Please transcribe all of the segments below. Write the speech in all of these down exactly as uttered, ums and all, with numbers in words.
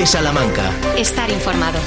COPE Salamanca. Estar informado.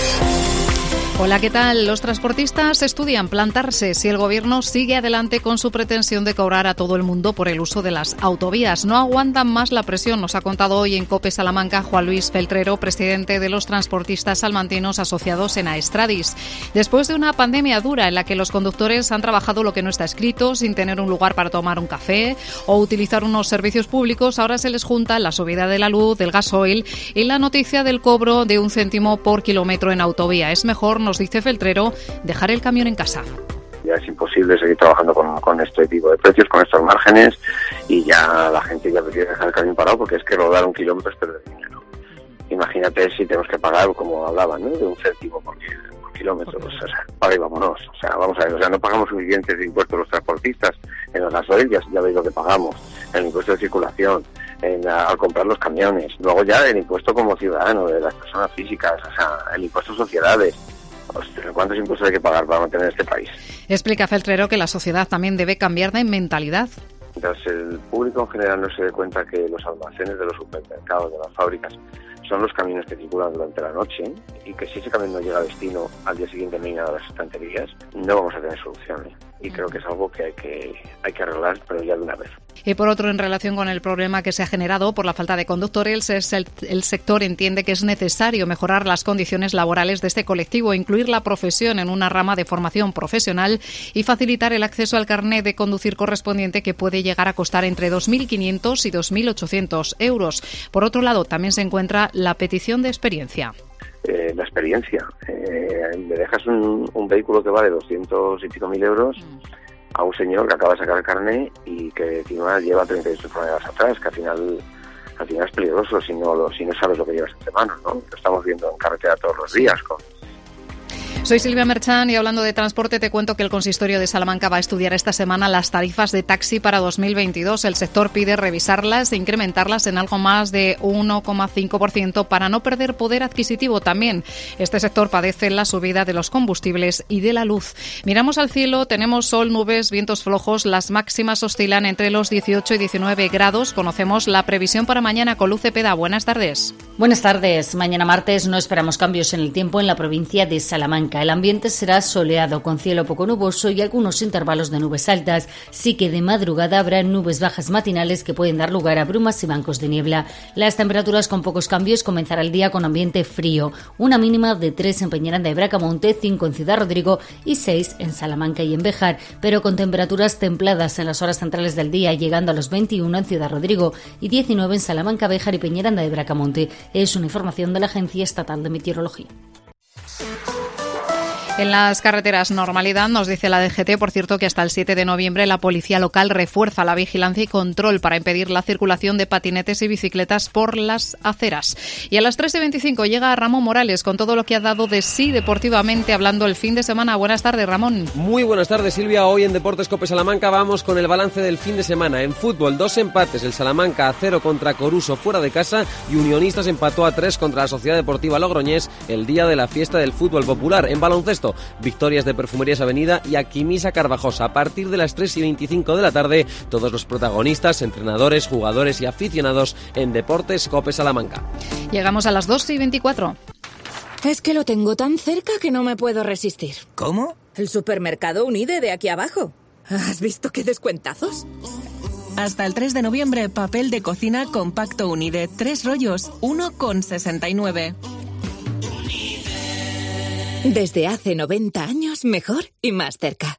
Hola, ¿qué tal? Los transportistas estudian plantarse si el Gobierno sigue adelante con su pretensión de cobrar a todo el mundo por el uso de las autovías. No aguantan más la presión, nos ha contado hoy en COPE Salamanca Juan Luis Feltrero, presidente de los transportistas salmantinos asociados en Aestradis. Después de una pandemia dura en la que los conductores han trabajado lo que no está escrito, sin tener un lugar para tomar un café o utilizar unos servicios públicos, ahora se les junta la subida de la luz, del gasoil y la noticia del cobro de un céntimo por kilómetro en autovía. Es mejor, nos dice Feltrero, dejar el camión en casa. Ya es imposible seguir trabajando con, con este tipo de precios, con estos márgenes, y ya la gente ya prefiere dejar el camión parado porque es que rodar un kilómetro es perder dinero. Imagínate si tenemos que pagar, como hablaban, ¿no?, de un céntimo por, por kilómetro, pues, o sea, paga y vámonos. O sea, vamos a ver, o sea, no pagamos suficientes impuestos los transportistas. En el gasoil ya, ya veis lo que pagamos, el impuesto de circulación, en, a, al comprar los camiones, luego ya el impuesto como ciudadano de las personas físicas, o sea, el impuesto a sociedades. ¿Cuántos impuestos hay que pagar para mantener este país? Explica Feltrero que la sociedad también debe cambiar de mentalidad. Mientras el público en general no se dé cuenta que los almacenes de los supermercados, de las fábricas, son los camiones que circulan durante la noche, y que si ese camión no llega a destino, al día siguiente no hay nada de las estanterías, no vamos a tener solución, ¿eh? Y creo que es algo que hay que hay que arreglar, pero ya de una vez. Y por otro, en relación con el problema que se ha generado por la falta de conductores, el, el sector entiende que es necesario mejorar las condiciones laborales de este colectivo, incluir la profesión en una rama de formación profesional y facilitar el acceso al carnet de conducir correspondiente, que puede llegar a costar entre dos mil quinientos y dos mil ochocientos euros. Por otro lado, también se encuentra la petición de experiencia. Eh, la experiencia. Eh, le dejas un, un vehículo que vale doscientos y pico mil euros a un señor que acaba de sacar el carnet y que encima lleva treinta y ocho toneladas atrás, que al final al final es peligroso si no lo, si no sabes lo que llevas entre manos, ¿no? Lo estamos viendo en carretera todos los días con... Soy Silvia Merchan y hablando de transporte te cuento que el Consistorio de Salamanca va a estudiar esta semana las tarifas de taxi para dos mil veintidós. El sector pide revisarlas e incrementarlas en algo más de uno coma cinco por ciento para no perder poder adquisitivo también. Este sector padece la subida de los combustibles y de la luz. Miramos al cielo, tenemos sol, nubes, vientos flojos, las máximas oscilan entre los dieciocho y diecinueve grados. Conocemos la previsión para mañana con Luz Cepeda. Buenas tardes. Buenas tardes. Mañana martes no esperamos cambios en el tiempo en la provincia de Salamanca. El ambiente será soleado, con cielo poco nuboso y algunos intervalos de nubes altas. Sí que de madrugada habrá nubes bajas matinales que pueden dar lugar a brumas y bancos de niebla. Las temperaturas con pocos cambios. Comenzará el día con ambiente frío. Una mínima de tres en Peñaranda y Bracamonte, cinco en Ciudad Rodrigo y seis en Salamanca y en Béjar, pero con temperaturas templadas en las horas centrales del día, llegando a los veintiuno en Ciudad Rodrigo y diecinueve en Salamanca, Béjar y Peñaranda de Bracamonte. Es una información de la Agencia Estatal de Meteorología. En las carreteras, normalidad, nos dice la D G T. Por cierto, que hasta el siete de noviembre la policía local refuerza la vigilancia y control para impedir la circulación de patinetes y bicicletas por las aceras. Y a las tres y veinticinco llega Ramón Morales con todo lo que ha dado de sí deportivamente, hablando el fin de semana. Buenas tardes, Ramón. Muy buenas tardes, Silvia. Hoy en Deportes COPE Salamanca vamos con el balance del fin de semana. En fútbol, dos empates. El Salamanca a cero contra Coruso fuera de casa y Unionistas empató a tres contra la Sociedad Deportiva Logroñés el día de la fiesta del fútbol popular. En baloncesto, victorias de Perfumerías Avenida y Aquimisa Carvajosa. A partir de las tres y veinticinco de la tarde, todos los protagonistas, entrenadores, jugadores y aficionados en Deportes COPE Salamanca. Llegamos a las dos y veinticuatro. Es que lo tengo tan cerca que no me puedo resistir. ¿Cómo? El supermercado Unide de aquí abajo. ¿Has visto qué descuentazos? Hasta el tres de noviembre, papel de cocina compacto Unide. Tres rollos, uno con sesenta y nueve. Desde hace noventa años, mejor y más cerca.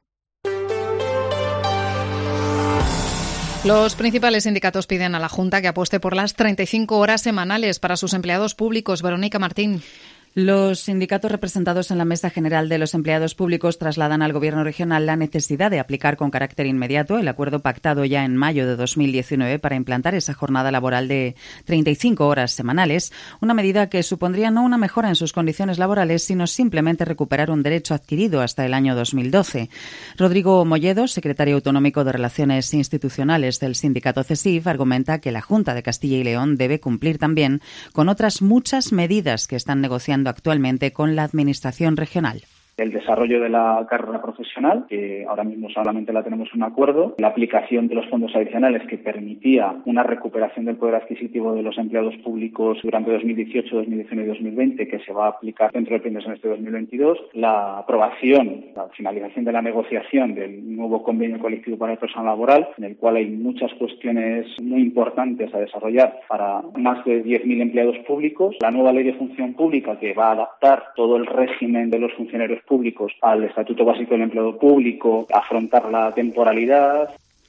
Los principales sindicatos piden a la Junta que apueste por las treinta y cinco horas semanales para sus empleados públicos. Verónica Martín. Los sindicatos representados en la Mesa General de los Empleados Públicos trasladan al Gobierno regional la necesidad de aplicar con carácter inmediato el acuerdo pactado ya en mayo de dos mil diecinueve para implantar esa jornada laboral de treinta y cinco horas semanales, una medida que supondría no una mejora en sus condiciones laborales, sino simplemente recuperar un derecho adquirido hasta el año dos mil doce. Rodrigo Molledo, secretario autonómico de Relaciones Institucionales del sindicato CESIF, argumenta que la Junta de Castilla y León debe cumplir también con otras muchas medidas que están negociando actualmente con la Administración regional. El desarrollo de la carrera profesional, que ahora mismo solamente la tenemos en un acuerdo, la aplicación de los fondos adicionales que permitía una recuperación del poder adquisitivo de los empleados públicos durante dos mil dieciocho, dos mil diecinueve y dos mil veinte, que se va a aplicar dentro del primer semestre de dos mil veintidós, la aprobación, la finalización de la negociación del nuevo convenio colectivo para el personal laboral, en el cual hay muchas cuestiones muy importantes a desarrollar para más de diez mil empleados públicos, la nueva ley de función pública que va a adaptar todo el régimen de los funcionarios públicos al Estatuto Básico del Empleo Público, afrontar la temporalidad.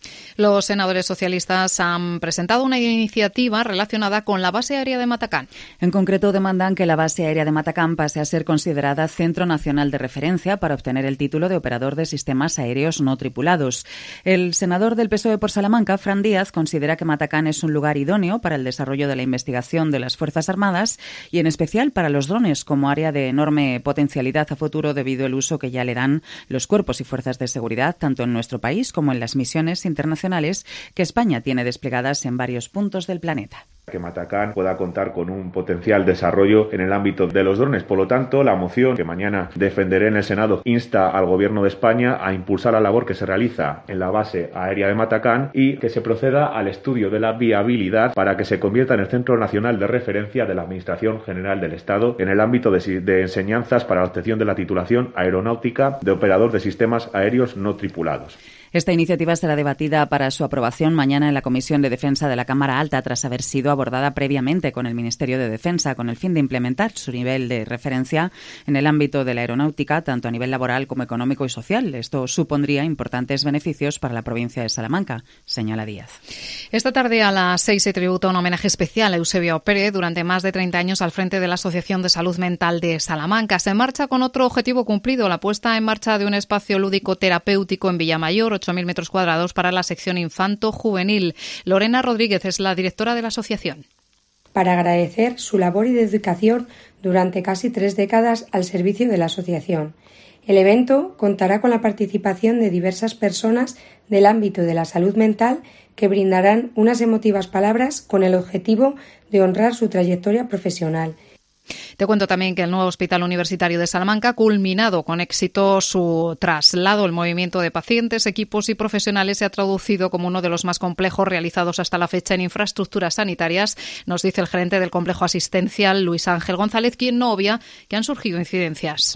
Los senadores socialistas han presentado una iniciativa relacionada con la base aérea de Matacán. En concreto, demandan que la base aérea de Matacán pase a ser considerada Centro Nacional de Referencia para obtener el título de operador de sistemas aéreos no tripulados. El senador del P S O E por Salamanca, Fran Díaz, considera que Matacán es un lugar idóneo para el desarrollo de la investigación de las Fuerzas Armadas y en especial para los drones como área de enorme potencialidad a futuro debido al uso que ya le dan los cuerpos y fuerzas de seguridad tanto en nuestro país como en las misiones internacionales que España tiene desplegadas en varios puntos del planeta. Que Matacán pueda contar con un potencial desarrollo en el ámbito de los drones. Por lo tanto, la moción que mañana defenderé en el Senado insta al Gobierno de España a impulsar la labor que se realiza en la base aérea de Matacán y que se proceda al estudio de la viabilidad para que se convierta en el Centro Nacional de Referencia de la Administración General del Estado en el ámbito de, de enseñanzas para la obtención de la titulación aeronáutica de operador de sistemas aéreos no tripulados. Esta iniciativa será debatida para su aprobación mañana en la Comisión de Defensa de la Cámara Alta, tras haber sido abordada previamente con el Ministerio de Defensa, con el fin de implementar su nivel de referencia en el ámbito de la aeronáutica, tanto a nivel laboral como económico y social. Esto supondría importantes beneficios para la provincia de Salamanca, señala Díaz. Esta tarde a las seis se tributa un homenaje especial a Eusebio Pérez, durante más de treinta años al frente de la Asociación de Salud Mental de Salamanca. Se marcha con otro objetivo cumplido, la puesta en marcha de un espacio lúdico terapéutico en Villamayor, ocho mil metros cuadrados para la sección infanto-juvenil. Lorena Rodríguez es la directora de la asociación. Para agradecer su labor y dedicación durante casi tres décadas al servicio de la asociación. El evento contará con la participación de diversas personas del ámbito de la salud mental que brindarán unas emotivas palabras con el objetivo de honrar su trayectoria profesional. Te cuento también que el nuevo Hospital Universitario de Salamanca ha culminado con éxito su traslado. El movimiento de pacientes, equipos y profesionales se ha traducido como uno de los más complejos realizados hasta la fecha en infraestructuras sanitarias, nos dice el gerente del complejo asistencial, Luis Ángel González, quien no obvia que han surgido incidencias.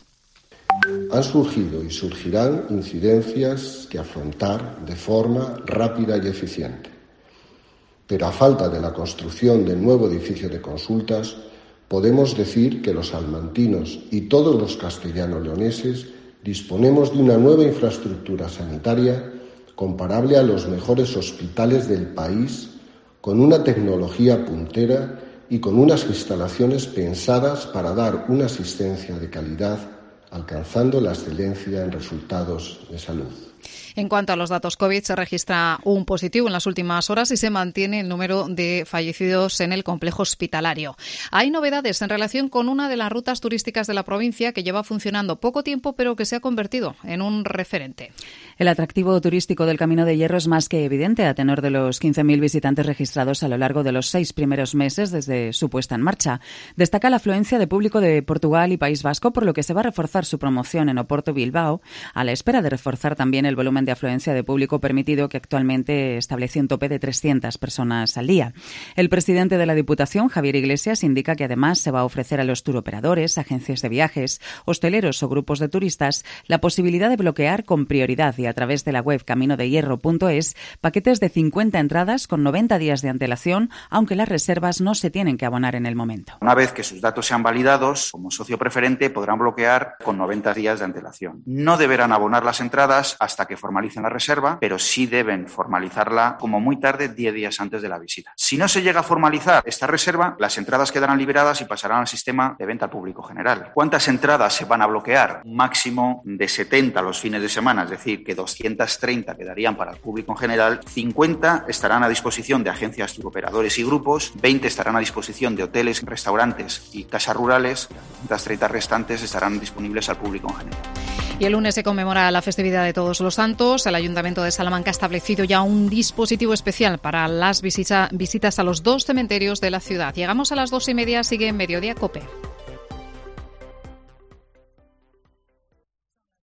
Han surgido y surgirán incidencias que afrontar de forma rápida y eficiente. Pero a falta de la construcción del nuevo edificio de consultas, podemos decir que los salmantinos y todos los castellano-leoneses disponemos de una nueva infraestructura sanitaria comparable a los mejores hospitales del país, con una tecnología puntera y con unas instalaciones pensadas para dar una asistencia de calidad, alcanzando la excelencia en resultados de salud. En cuanto a los datos COVID, se registra un positivo en las últimas horas y se mantiene el número de fallecidos en el complejo hospitalario. Hay novedades en relación con una de las rutas turísticas de la provincia que lleva funcionando poco tiempo, pero que se ha convertido en un referente. El atractivo turístico del Camino de Hierro es más que evidente a tenor de los quince mil visitantes registrados a lo largo de los seis primeros meses desde su puesta en marcha. Destaca la afluencia de público de Portugal y País Vasco, por lo que se va a reforzar su promoción en Oporto Bilbao, a la espera de reforzar también el volumen de afluencia de público permitido, que actualmente establece un tope de trescientas personas al día. El presidente de la Diputación, Javier Iglesias, indica que además se va a ofrecer a los turoperadores, agencias de viajes, hosteleros o grupos de turistas la posibilidad de bloquear con prioridad y a través de la web camino de hierro punto es paquetes de cincuenta entradas con noventa días de antelación, aunque las reservas no se tienen que abonar en el momento. Una vez que sus datos sean validados, como socio preferente podrán bloquear con noventa días de antelación. No deberán abonar las entradas hasta que formalicen la reserva, pero sí deben formalizarla como muy tarde diez días antes de la visita. Si no se llega a formalizar esta reserva, las entradas quedarán liberadas y pasarán al sistema de venta al público general. ¿Cuántas entradas se van a bloquear? Un máximo de setenta los fines de semana, es decir, que doscientas treinta quedarían para el público en general, cincuenta estarán a disposición de agencias turoperadores y grupos, veinte estarán a disposición de hoteles, restaurantes y casas rurales, las treinta restantes estarán disponibles al público en general. Y el lunes se conmemora la festividad de Todos los Santos. El Ayuntamiento de Salamanca ha establecido ya un dispositivo especial para las visita, visitas a los dos cementerios de la ciudad. Llegamos a las dos y media, sigue en Mediodía COPE.